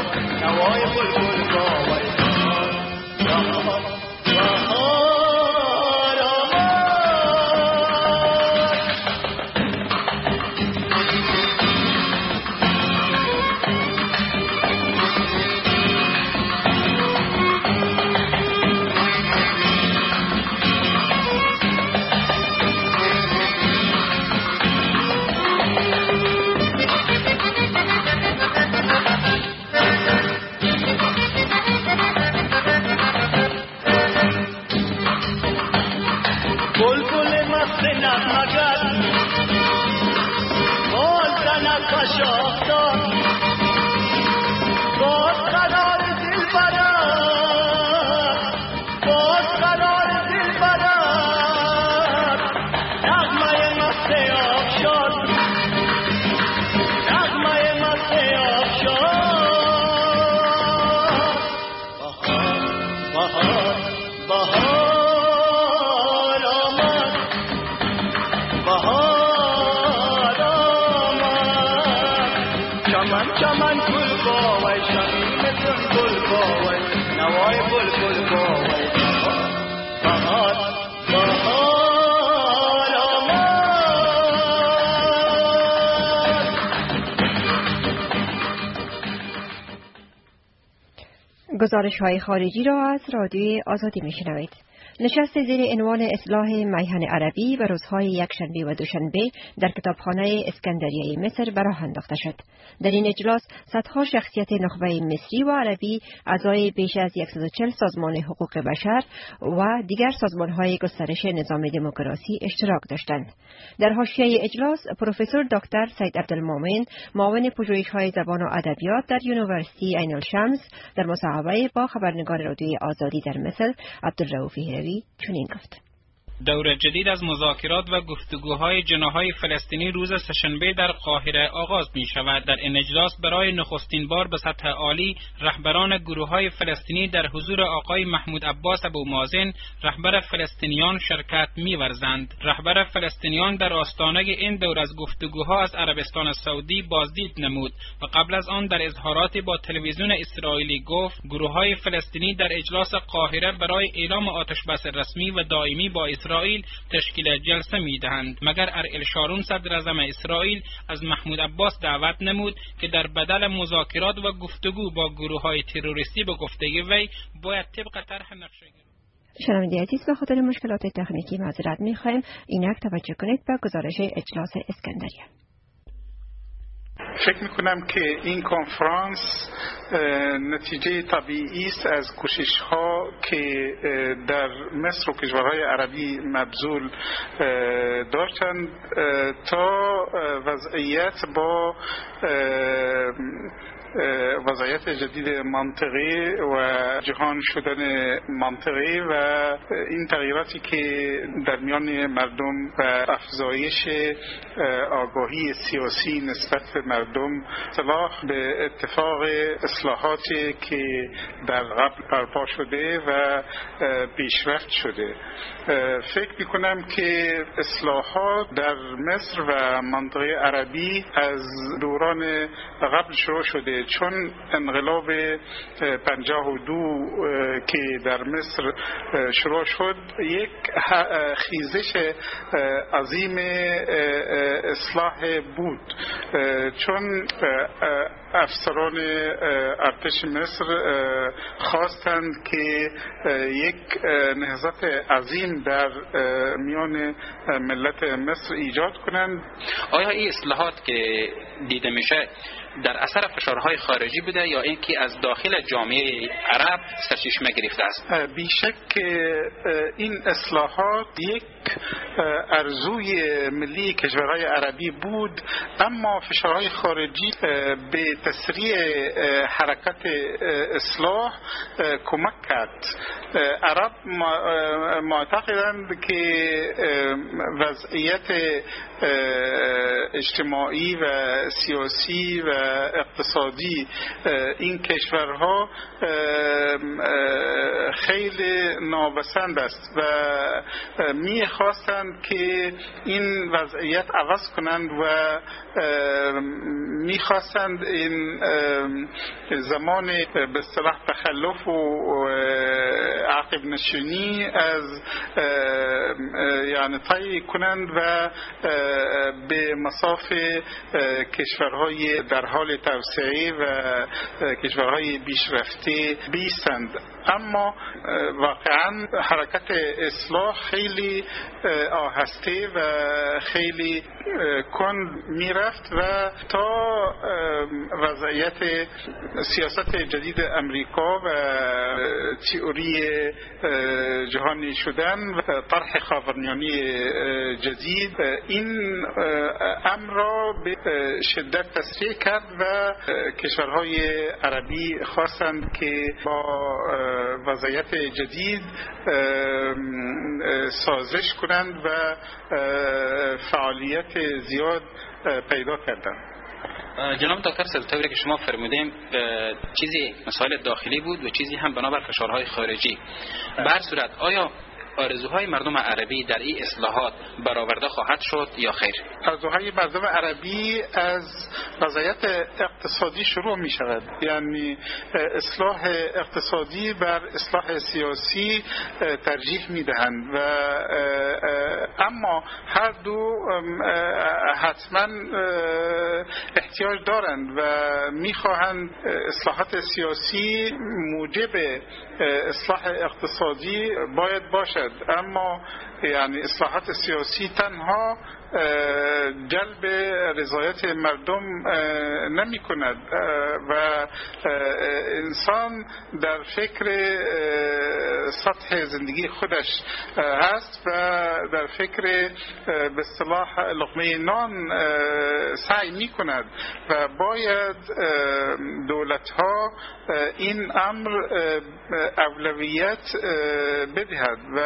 نوای بلبل باور گزارش‌های خارجی را از رادیوی آزادی می‌شنوید. نشست زیر عنوان اصلاح میهن عربی و روزهای یکشنبه و دوشنبه در کتابخانه اسکندریه مصر به راه انداخته شد. در این اجلاس صدها شخصیت نخبه مصری و عربی، اعضای بیش از 140 سازمان حقوق بشر و دیگر سازمان‌های گسترش نظام دموکراسی اشتراک داشتند. در حاشیه اجلاس پروفسور دکتر سید عبدالمومن، معاون پژوهش‌های زبان و ادبیات در یونیورسیتی عین الشمس، در مصاحبه با خبرنگار رادیوی آزادی در مصر عبدالرؤوف هیروی چنین گفت: دور جدید از مذاکرات و گفتگوهای جناح‌های فلسطینی روز سه‌شنبه در قاهره آغاز می شود. در این اجلاس برای نخستین بار به سطح عالی رهبران گروه‌های فلسطینی در حضور آقای محمود عباس ابومازن، رهبر فلسطینیان، شرکت می‌ورزند. رهبر فلسطینیان در آستانه این دور از گفتگوها از عربستان سعودی بازدید نمود و قبل از آن در اظهاراتی با تلویزیون اسرائیلی گفت گروه‌های فلسطینی در اجلاس قاهره برای اعلام آتش‌بس رسمی و دائمی با اسرائیل تشکیل جلسه می‌دهند، مگر اریل شارون صدر اعظم اسرائیل از محمود عباس دعوت نمود که در بدل مذاکرات و گفتگو با گروه‌های تروریستی به گفته وی باید طبق طرح نقشه‌گیری. شنونده عزیز، به خاطر مشکلات تکنیکی معذرت می‌خوایم. اینک توجه کنید به گزارش اجلاس اسکندریه. فکر میکنم که این کنفرانس نتیجه طبیعی است از کوشش‌ها که در مصر و کشورهای عربی مبذول داشتند تا وضعیت جدید منطقه و جهان شدن منطقه و این تغییراتی که در میان مردم و افزایش آگاهی سیاسی نسبت به مردم اصلاح به اتفاق اصلاحاتی که در قبل برپا شده و پیشرفت شده. فکر میکنم که اصلاحات در مصر و منطقه عربی از دوران قبل شروع شده، چون انقلاب 52 که در مصر شروع شد یک خیزش عظیم اصلاح بود، چون افسران ارتش مصر خواستند که یک نهضت عظیم در میان ملت مصر ایجاد کنند. آیا این اصلاحات که دیده میشه در اثر فشارهای خارجی بوده یا اینکه از داخل جامعه عرب سرچشمه گرفته است؟ بیشک این اصلاحات یک ارزوی ملی کشورهای عربی بود، اما فشارهای خارجی به تسریع حرکت اصلاح کمک کرد. عرب معتقدند که وضعیت اجتماعی و سیاسی و اقتصادی این کشورها خیلی نابسند است و میخواستند که این وضعیت عوض کنند و میخواستند این زمان به اصطلاح تخلف و عقب نشینی از یعنی طی کنند و به مصاف کشورهای در حال توسعه و کشورهای پیشرفته بیستند. اما واقعا حرکت اصلاح خیلی آهسته و خیلی کند میرفت و تا وضعیت سیاست جدید امریکا و تئوری جهانی شدن و طرح خاورمیانه جدید این امر را به شدت تسریع کرد و کشورهای عربی خواستند که با وضعیت جدید سازش کنند و فعالیت زیاد پیدا کردند. جناب دکتر سلطوی که شما فرمودیم چیزی مسائل داخلی بود و چیزی هم بنابر فشارهای خارجی. به هر صورت آیا آرزوهای مردم عربی در این اصلاحات برآورده خواهد شد یا خیر؟ آرزوهای مردم عربی از وضعیت اقتصادی شروع می شود، یعنی اصلاح اقتصادی بر اصلاح سیاسی ترجیح می دهند و اما هر دو حتما احتیاج دارند و می خواهند اصلاحات سیاسی موجب اصلاح اقتصادی باید باشد، اما یعنی اصلاحات سیاسی تنها جلب رضایت مردم نمی کند و انسان در فکر سطح زندگی خودش هست و در فکر به اصطلاح لقمه نان سعی می کند و باید دولت ها این امر اولویت بدهد و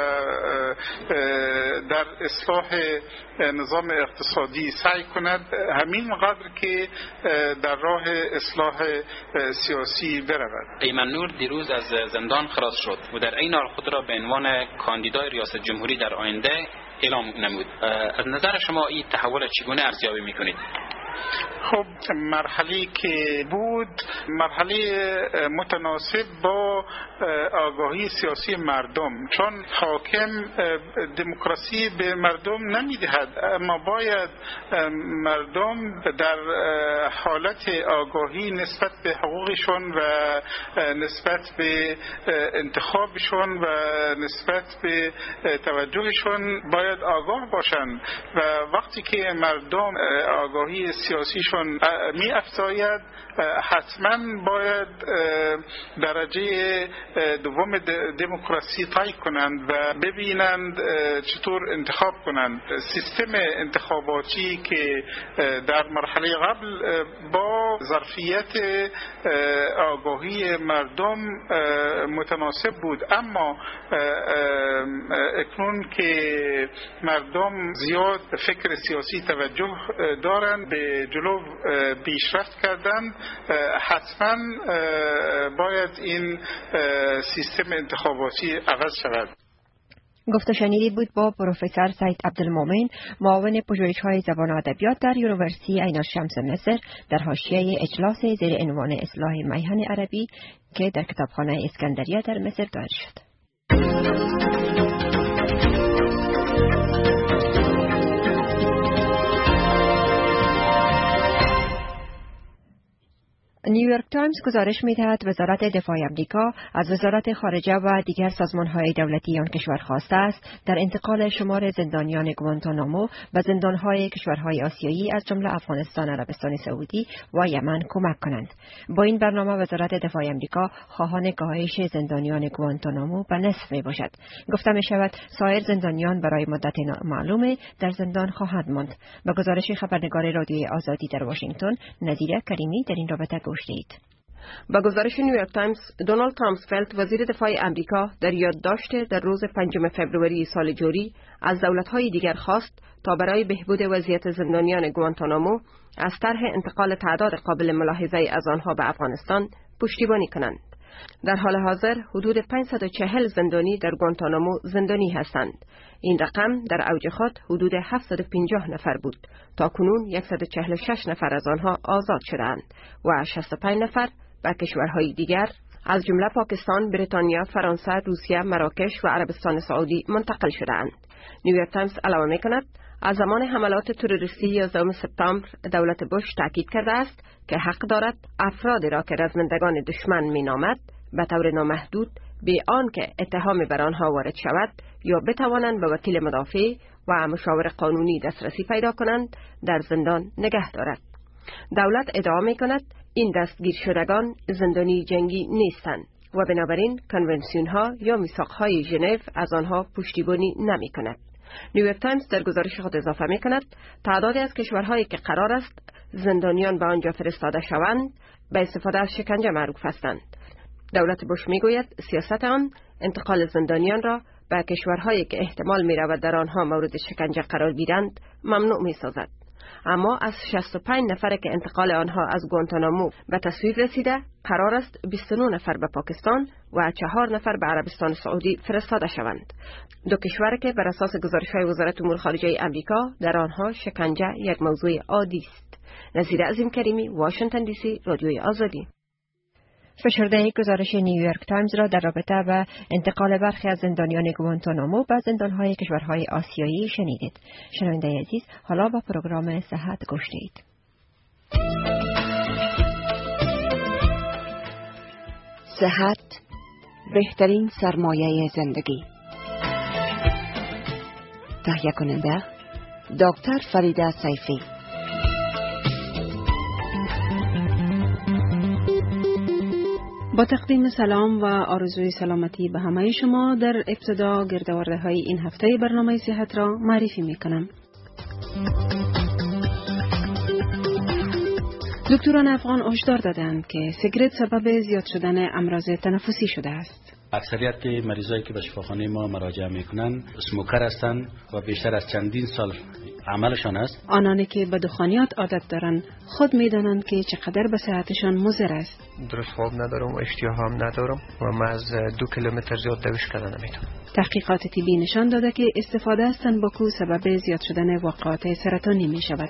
در اصلاح نظام اقتصادی سعی کند همین قدر که در راه اصلاح سیاسی برود. ایمن نور دیروز از زندان خلاص شد و در این حال خود را به عنوان کاندیدای ریاست جمهوری در آینده اعلام نمود. از نظر شما این تحول چگونه ارزیابی میکنید؟ خب مرحله که بود مرحله متناسب با آگاهی سیاسی مردم، چون حاکم دموکراسی به مردم نمیدهد، اما باید مردم در حالت آگاهی نسبت به حقوقشون و نسبت به انتخابشون و نسبت به توجهشون باید آگاه باشند و وقتی که مردم آگاهی سیاسیشون می افزاید حتما باید درجه دوم دموکراسی طی کنند و ببینند چطور انتخاب کنند. سیستم انتخاباتی که در مرحله قبل با ظرفیت آگاهی مردم متناسب بود، اما اکنون که مردم زیاد فکر سیاسی توجه دارند به جلو پیشرفت کردند، حتما باید این سیستم انتخاباتی عوض شود. گفته شنیدی بود با پروفسور سید عبدالمومن، معاون پژوهش‌های زبان و ادبیات در یونیورسیتی عین الشمس مصر، در حاشیه اجلاس زیر عنوان اصلاح میهن عربی که در کتابخانه اسکندریه در مصر دایر شد. نیویورک تایمز گزارش می‌دهد وزارت دفاع آمریکا از وزارت خارجه و دیگر سازمان‌های دولتی آن کشور خواسته است در انتقال شمار زندانیان گوانتانامو و زندان‌های کشورهای آسیایی از جمله افغانستان، عربستان سعودی و یمن کمک کنند. با این برنامه وزارت دفاع آمریکا خواهان کاهش زندانیان گوانتانامو به نصف می‌باشد. گفته می‌شود سایر زندانیان برای مدت معلوم در زندان خواهند ماند. به گزارش خبرنگار رادیوی آزادی در واشنگتن، نظیره کریمی در این رابطه گوش دید. با گزارش نیویورک تایمز، دونالد رامسفلد وزیر دفاع آمریکا در یادداشت در روز 5 فوریه سال جاری از دولت‌های دیگر خواست تا برای بهبود وضعیت زندانیان گوانتانامو از طرح انتقال تعداد قابل ملاحظه از آنها به افغانستان پشتیبانی کنند. در حال حاضر حدود 540 زندانی در گوانتانامو زندانی هستند. این رقم در اوج خود حدود 750 نفر بود. تا کنون 146 نفر از آنها آزاد شدند و 65 نفر به کشورهای دیگر از جمله پاکستان، بریتانیا، فرانسه، روسیه، مراکش و عربستان سعودی منتقل شدند. نیویورک تایمز علاوه می‌کند از زمان حملات تروریستی 11 سپتامبر دولت بوش تاکید کرده است که حق دارد افرادی را که رزمندگان دشمن مینامد به طور نامحدود بی آنکه اتهامی بر آنها وارد شود یا بتوانند به وکیل مدافع و مشاور قانونی دسترسی پیدا کنند در زندان نگه دارد. دولت ادعا می‌کند این دستگیر شدگان زندانی جنگی نیستند و بنابراین کنونسیون ها یا میثاق‌های ژنو از آنها پشتیبانی نمی‌کند. نیویورک تایمز در گزارش خود اضافه می‌کند تعدادی از کشورهایی که قرار است زندانیان به آنجا فرستاده شوند به استفاده از شکنجه معروف هستند. دولت بوش میگوید سیاست آن انتقال زندانیان را به کشورهایی که احتمال می‌رود در آنها مورد شکنجه قرار گیرند ممنوع می‌سازد. اما از 65 نفر که انتقال آنها از گوانتانامو به تصویب رسیده، قرار است 29 نفر به پاکستان و 4 نفر به عربستان سعودی فرستاده شوند. دو کشور که بر اساس گزارش‌های وزارت امور خارجه آمریکا در آنها شکنجه یک موضوع عادی است. نظیر عظیم کریمی، واشنگتن دی سی، رادیوی آزادی. فشرده گزارش نیویورک تایمز را در رابطه با انتقال برخی از زندانیان گوانتانامو به زندان‌های کشورهای آسیایی شنیدید. شنونده عزیز، حالا با پروگرام صحت گوش دهید. صحت بهترین سرمایه زندگی. تهیه کننده دکتر فریده سیفی. با تقدیم سلام و آرزوی سلامتی به همه شما، در ابتدا گردآورده های این هفته برنامه صحت را معرفی می کنم. دکتران افغان هشدار دادند که سیگرت سبب زیاد شدن امراض تنفسی شده است. اکثریت مریضایی که به شفاخانه ما مراجعه میکنن اسموکر هستند و بیشتر از چندین سال عملشان است. آنانی که به دخانیات عادت دارند خود میدانند که چقدر به صحتشان مضر است. درست خواب ندارم و اشتها هم ندارم و من از 2 کیلومتر زیاد دوش کردن نمیتونم. تحقیقات طبی نشان داده که استفاده از تنباکو سبب زیاد شدن واقعات سرطانی می شود.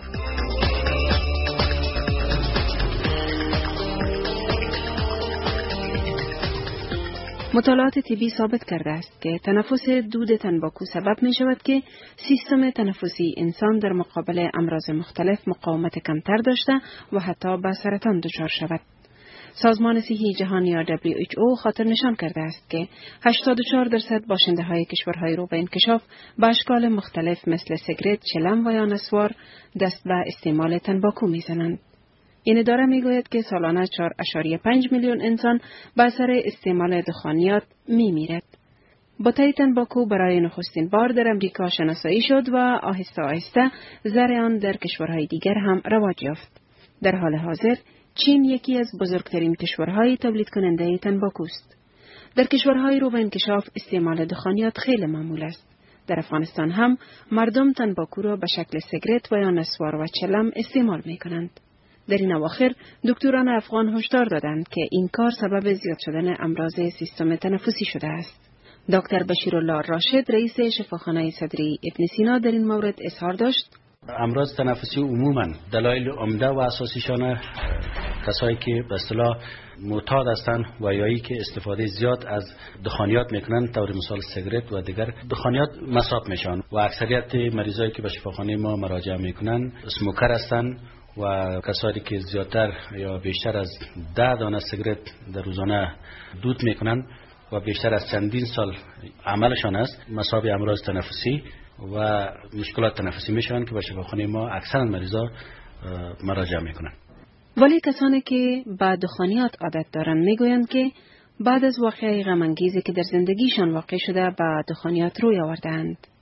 مطالعات طبی ثابت کرده است که تنفس دود تنباکو سبب می شود که سیستم تنفسی انسان در مقابل امراض مختلف مقاومت کمتر داشته و حتی به سرطان دچار شود. سازمان صحی جهانی یا WHO خاطر نشان کرده است که 84% باشنده های کشورهای رو به انکشاف به اشکال مختلف مثل سیگرت، چلم و یا نسوار دست به استعمال تنباکو می زنند. این اداره می گوید که سالانه 4.5 میلیون انسان به اثر استعمال دخانیات می میرد. بطه تنباکو برای نخستین بار در امریکا شناسایی شد و آهسته آهسته زر آن در کشورهای دیگر هم رواج یافت. در حال حاضر چین یکی از بزرگترین کشورهای تولید کننده تنباکو است. در کشورهای رو به انکشاف استعمال دخانیات خیلی معمول است. در افغانستان هم مردم تنباکو را به شکل سیگرت و یا نسوار و چلم استعمال می کنند. در این اواخر دکتران افغان هشدار دادند که این کار سبب زیاد شدن امراض سیستم تنفسی شده است. دکتر بشیرالله راشد رئیس شفاخانه صدری ابن سینا در این مورد اظهار داشت: امراض تنفسی عموما دلایل عمده و اساسیشان کسایی که به اصطلاح معتاد هستند و یایی که استفاده زیاد از دخانیات میکنن، طور مثال سیگرت و دیگر دخانیات مصاب میشن و اکثریت مریضایی که به شفاخانه ما مراجعه میکنن اسموکر هستند و کسایی که زیادتر یا بیشتر از 10 دانه سیگرت در روزانه دود میکنن و بیشتر از چندین سال عملشان است مصاب امراض تنفسی و مشکلات تنفسی میشن که به شفاخانه ما اکثر مریضا مراجعه میکنن. ولی کسانی که به دخانیات عادت دارند میگویند که بعد از واقعه غم انگیزی که در زندگیشان واقع شده به دخانیات روی آوردند.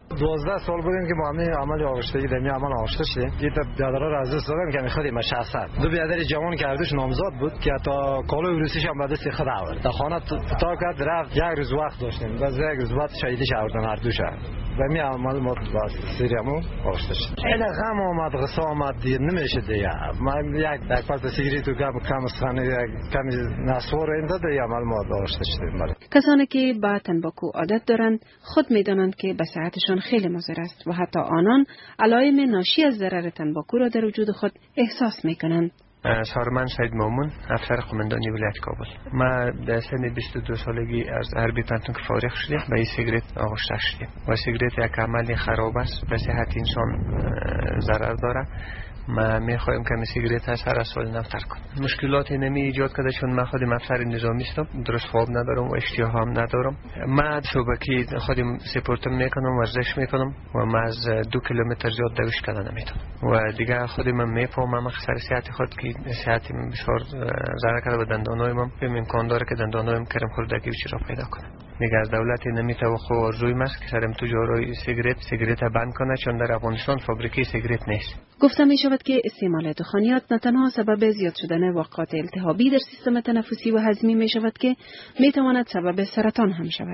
12 سال بودیم که ما همین عمل آغشتگی در می عمل آغشته شدیم. یه تا بیادر را از دست دادم که خودی مشخصا دو بیادر جوان که اردوش نامزاد بود که تا کالای روسیش هم به دست خود آورد. در خانه تا کرد رفت، یک روز وقت داشتیم. باز یک روز بعد شهیدش آوردن اردوش. و می عمل ما باز سریمو آغشته شد. این غم آمد، غصه آمد دیر نمیشه دیگه. من یک پاس سیگریت و کم خانه کم نسوار این داده عمل ما آغشته شدیم. کسانی که با تنباکو عادت دارند خود میدانند که به صحتشان خیلی مضر است و حتی آنان علائم ناشی از ضرر تنباکو را در وجود خود احساس میکنند. سارمان سید مامون، افسر قماندانی ولایت کابل. ما در سن 22 سالگی از حربی پنتون که فارغ شدیم و این سیگرت آغشته شدیم و سیگرت یک عمل خراب است، به صحت انسان ضرر داره. ما میخوایم که سیگرت از هر سال نفتر کنیم. مشکلاتی نمی ایجاد کرده چون من خودم افسر نظامی هستم، درست خواب ندارم و اشتها هم ندارم. من شبکی خودم سپورتم میکنم، ورزش میکنم و من از 2 کیلومتر زیاد دوش کردن نمیتونم و دیگه خودم میفهمم خسر صحت خود که صحتم بسیار ضرر کرده و دندانایم امکان داره که دندانایم کرم خوردگی چرا پیدا کنه. میگه از دولت نمیتوقع آرزوی است که سرم تجاری سیگرت بند کنه چون در افغانستان فابریکه سیگرت نیست. گفته می شود که استعمال دخانیات نه تنها سبب زیاد شدن واقعات التهابی در سیستم تنفسی و هضمی می شود که می تواند سبب سرطان هم شود.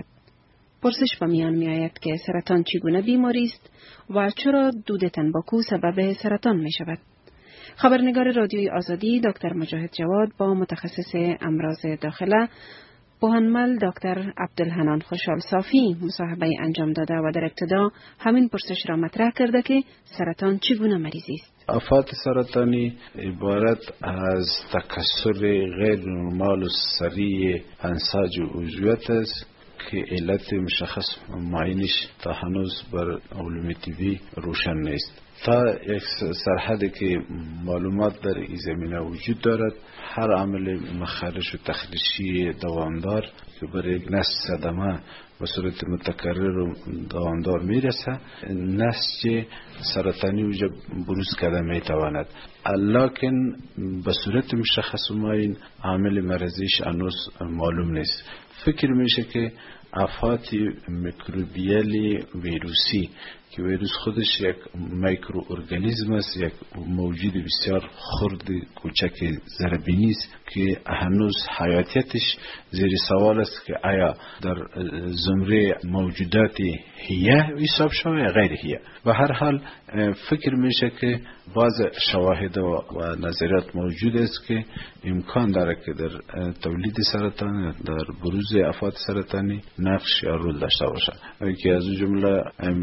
پرسش به میان می آید که سرطان چگونه بیماری است و چرا دود تنباکو سبب سرطان می شود. خبرنگار رادیوی آزادی دکتر مجاهد جواد با متخصص امراض داخله پوهنمل دکتر عبدالحنان خوشحال صافی مصاحبه انجام داده و در ابتدا همین پرسش را مطرح کرده که سرطان چگونه مریضی است. آفات سرطانی عبارت از تکثر غیر نرمال و سریع انساج عضویت است که علت مشخص معینش تا هنوز بر علوم طبی روشن نیست. تا یک سرحدی که معلومات در این زمینه وجود دارد، هر عمل مخارج و تخریشی دوامدار که برای یک نسج صدمه به صورت متکرر و دوامدار میرسه، نسج سرطانی وجود بروز کرده میتواند، لکن به صورت مشخص معین عامل مرضیش هنوز معلوم نیست. فکر میشه که آفات میکروبیالی ویروسی که ویروس خودش یک میکرو ارگانیسم است، یک موجود بسیار خرد کوچک ضربینی است که هنوز حیاتیتش زیر سوال است که آیا در زمره موجودات حیه حساب شود یا غیر حیه. و هر حال فکر میشه که بعض شواهد و نظریات موجود است که امکان داره که در تولید سرطان، در بروز آفات سرطانی نقش یا رول داشته باشه، که از جمله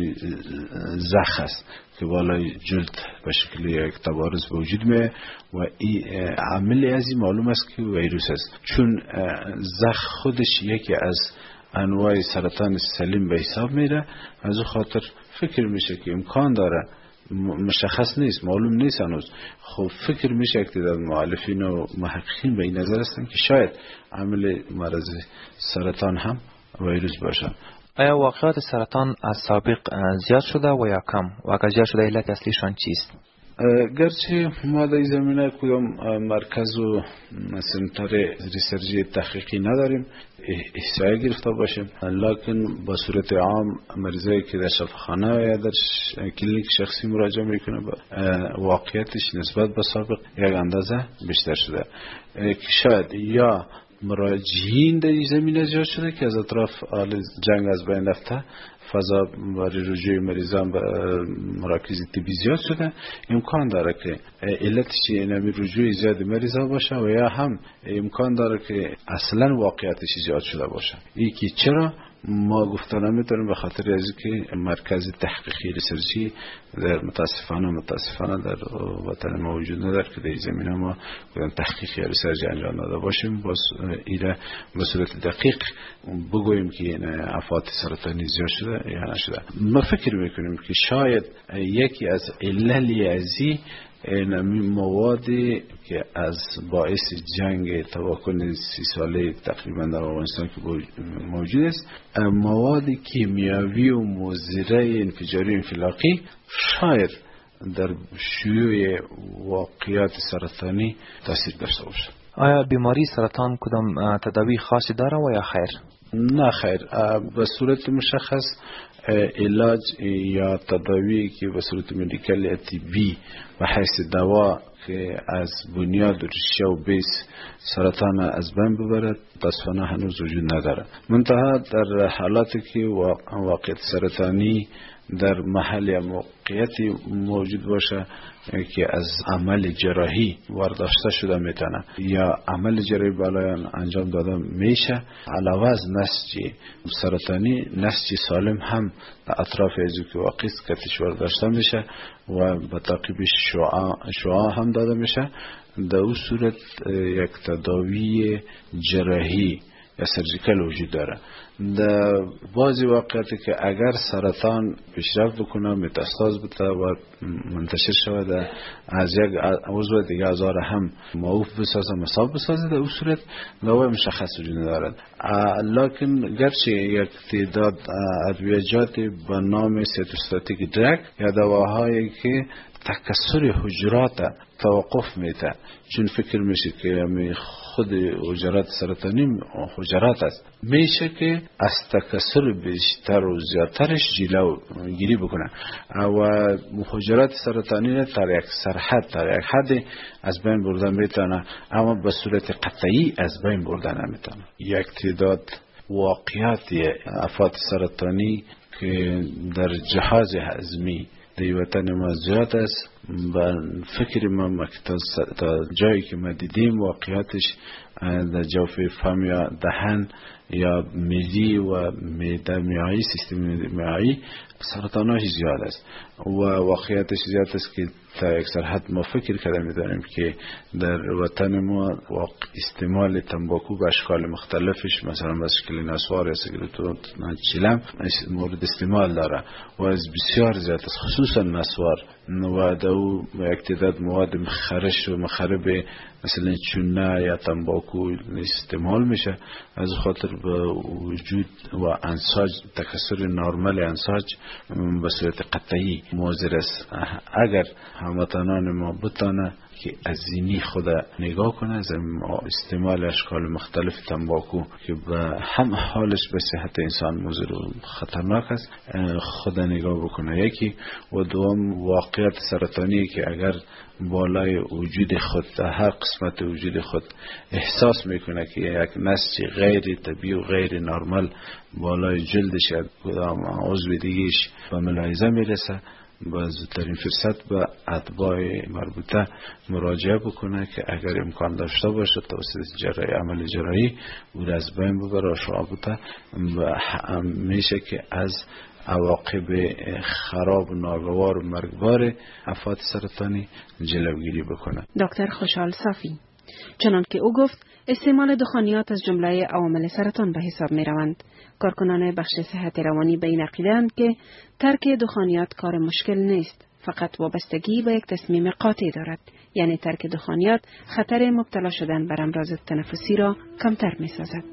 زخ است که بالای جلد به شکل یک تبارز وجود میه و این عامل از این معلوم است که ویروس است، چون زخ خودش یکی از انواع سرطان سلیم به حساب میره. از اون خاطر فکر میشه که امکان داره، مشخص نیست، معلوم نیست هنوز، خب فکر میشه که در مؤلفین و محققین به این نظر هستن که شاید عامل مرض سرطان هم ویروس باشه. آیا واقعات سرطان از سابق زیاد شده و یا کم؟ و اگر زیاد شده علت اصلیشان چیست؟ گرچه ما در این زمینه کدام مرکز و سنتر ریسرچی تحقیقی نداریم احصایه گرفته باشیم، لکن با صورت عام مریضایی که در شفاخانه یا در کلینیک شخصی مراجعه میکنه واقعیتش نسبت به سابق یک اندازه بیشتر شده، که شاید یا مراجعین در این زمینه زیاد شده که از اطراف جنگ از بین رفته، فضا برای رجوع مریضان به مراکز طبی زیاد شده، امکان داره که علتش اینمی رجوع زیاد مریضا باشه و یا هم امکان داره که اصلا واقعیتش زیاد شده باشه. یکی چرا ما گفتن نمیتونیم به خاطر از که مرکز تحقیقی ریسرچی در متاسفانه در وطن ما وجود نداره که در زمینه ما تحقیقی ریسرچی انجام داده باشیم، باز ایره به صورت دقیق بگوییم که این آفات سرطانی زیاد شده یا نشده. ما فکر میکنیم که شاید یکی از علل ازی این موادی که از باعث جنگ تواکن 30 ساله تقریبا در افغانستان که موجود است، مواد کیمیاوی و مضر انفجاری انفلاقی شاید در شیوع واقعیات سرطانی تاثیر داشته باشه. آیا بیماری سرطان کدام تداوی خاصی داره و یا خیر؟ نه خیر، به صورت مشخص علاج یا تداوی که به صورت مدیکال طبی و حیث دوا که از بنیاد ریشه و بیس سرطان از بین ببرد متاسفانه هنوز وجود نداره. منتها در حالاتی که واقعیت سرطانی در محل یا موقعیتی موجود باشه که از عمل جراحی وارداشته شده میتونه یا عمل جراحی بالای انجام داده میشه، علاوه از نسج سرطانی نسج سالم هم در اطراف ازو که واقعی کتش وارداشته میشه و به تعقیب شعاع هم داده میشه. در اون صورت یک تداوی جراحی یا سرجیکل وجود داره. در بعضی واقعیتی که اگر سرطان پیشرفت بکنه متاستاز بده و منتشر شود از یک عضو دیگه ازار هم معوف بسازه مصاب بسازه، در اون صورت دواء مشخص وجود ندارد. لکن گرچه یک تعداد ادویجات به نام سیتوستاتیک درگ یا دواهایی که تکثر حجرات توقف میده، چون فکر میشه که خود حجرات سرطانی حجرات است، میشه که از تکثر بیشتر و زیادترش جلوگیری بکنه و حجرات سرطانی در یک سرحد در یک حد از بین بردن میتونه، اما به صورت قطعی از بین بردن نمیتونه. یک تعداد واقعیت افات سرطانی که در جهاز هضمی در وطن ما زیاد است. به فکر ما تا جایی که ما دیدیم واقعیتش در جوف فم یا دهن یا میدی و معده میایی سیستم میایی سرطاناش زیاد است و واقعیتش زیاد است که تا یک سرحد ما فکر کرده میدانیم که در وطن ما استعمال تنباکو به اشکال مختلفش، مثلا به شکل نسوار یا سیگارت و چیلم مورد استعمال داره و از بسیار زیاد است، خصوصا نسوار و دو یک تعداد مواد مخرش و مخرب مثلا چونه یا تنباکو استعمال میشه. از خاطر به وجود و انساج تکثر نرمال انساج به صورت قطعی موثر است. اگر هموطنان ما بتانه که از اینی خود نگاه کنه، از استعمال اشکال مختلف تنباکو که به هم حالش به صحت انسان مضر و خطرناک است خود نگاه بکنه یکی، و دوم واقعیت سرطانی که اگر بالای وجود خود در هر قسمت وجود خود احساس میکنه که یک نسج غیر طبیعی و غیر نرمال بالای جلدش یا کدام عضو دیگهش به ملاحظه میرسه، با زودترین فرصت به اتباع مربوطه مراجعه بکنه که اگر امکان داشته باشه توسط عمل جراحی او را از بین ببره. شعبوته میشه که از عواقب خراب و ناگوار و مرگبار افات سرطانی جلوگیری بکنه. دکتر خوشحال صافی چنان که او گفت استعمال دخانیات از جمله عوامل سرطان به حساب می روند. کارکنان بخش صحت روانی به این عقیده‌اند که ترک دخانیات کار مشکل نیست، فقط وابستگی به یک تصمیم قاطع دارد، یعنی ترک دخانیات خطر مبتلا شدن بر امراض تنفسی را کمتر می سازد.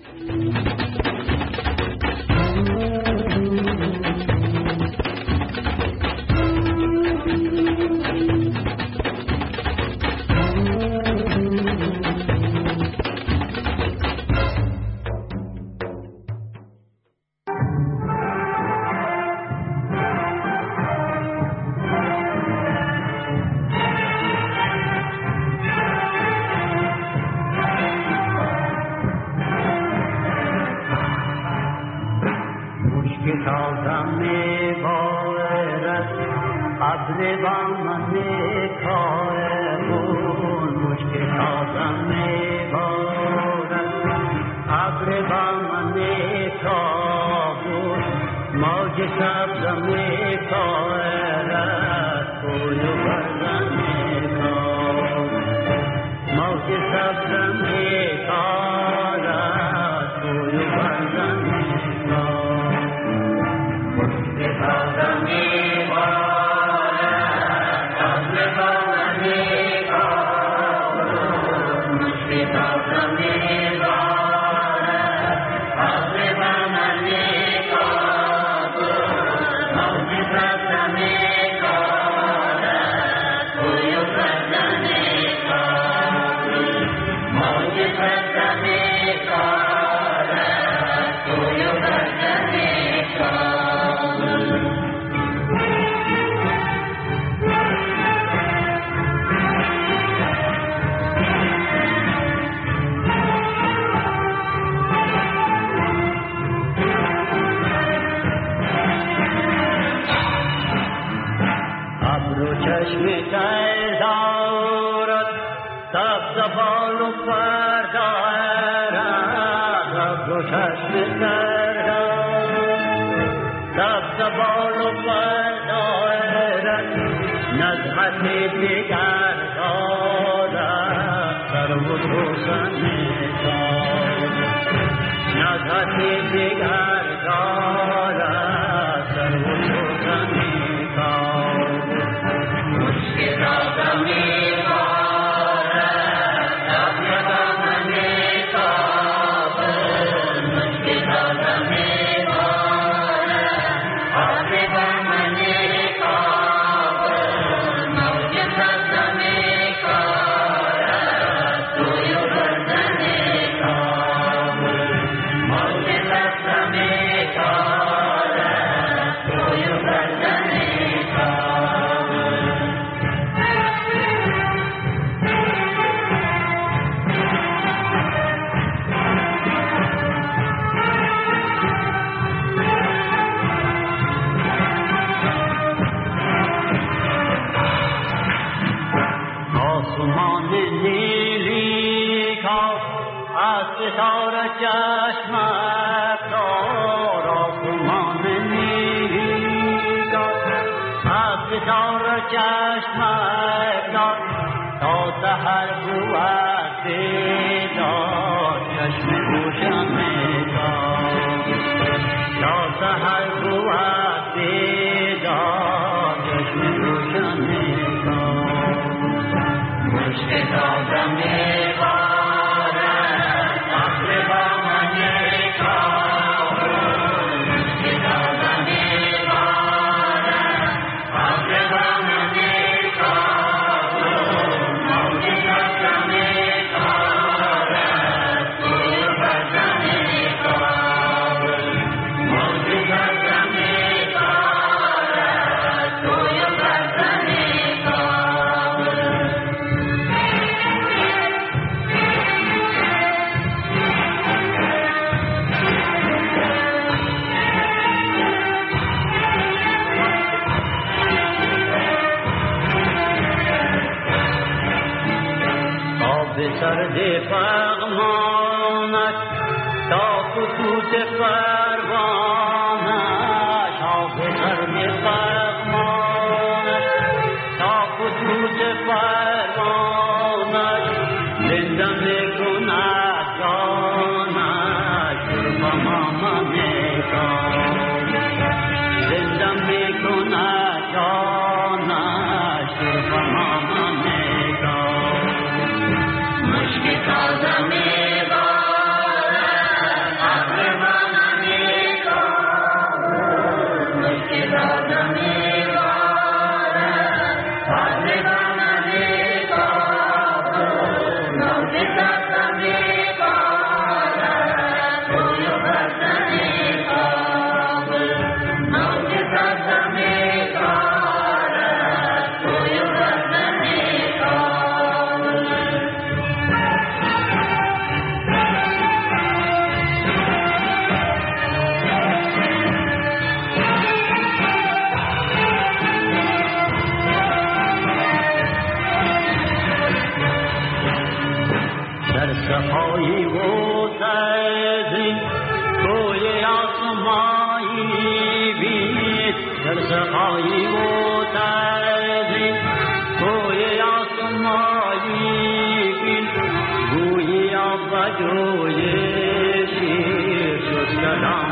جوی شیر شد کلام